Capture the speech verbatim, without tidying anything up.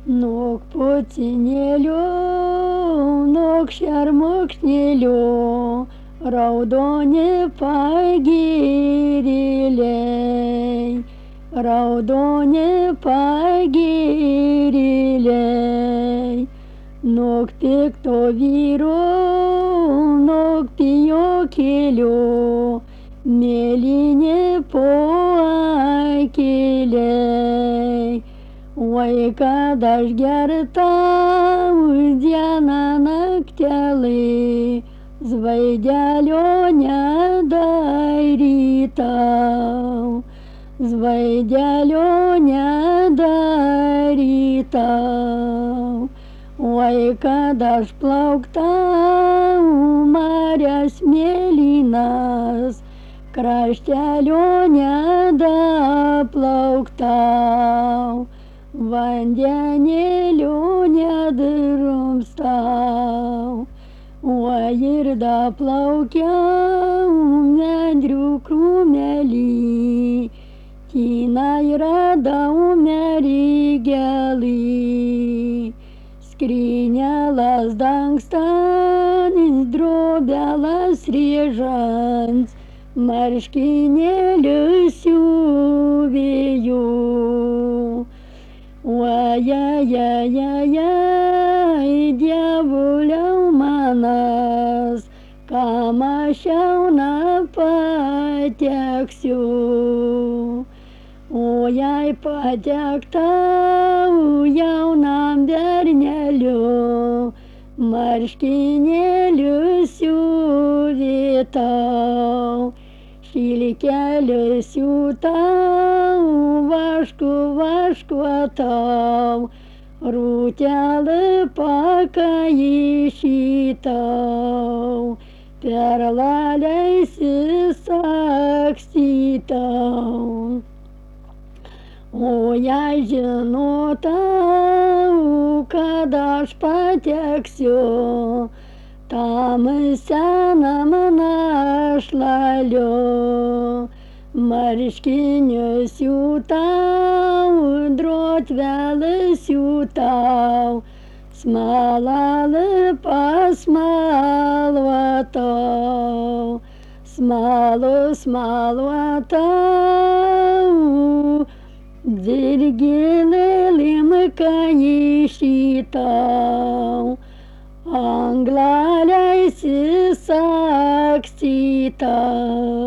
Nuk putinėliu, nuk šermukšnėliu, raudoni pagirėliai, raudoni pagirėliai, nuk pikto vyro, nuk pijokėliu, mėlyni po akėliai. Oi, kad aš gertau dieną naktelį, zvaidelio nedarytau, zvaidelio nedarytau. Oi, kad aš plauktau marias mėlynas, kraštelio nedaplauktau, vandenėlio nedrumstau. Oi, ir daplaukiau nendrių krūmelį, tenai radau mergelį. Skrynelas dangstanis, drobelas rėžant, marškinėlius siuvėjau. Oi, ai, ai, ai, ai, dievuliau manas, kam aš jauna pateksiu. Oi, ai, patektau jaunam berneliu, marškinėlius siuvėtau, šilkelį siūtau, vašku vaškuotau, rūtelį pakaišytau, perlaliais įsakstytau. Oi, ai, žinotau, kad aš pateksiu tam senam našlaliu, marškinius siūtau, drotvelį siūtau, smalą pasmaluotau, smalų smaluotau, dirginėlim kaišytau, anglaliais įsakstytau.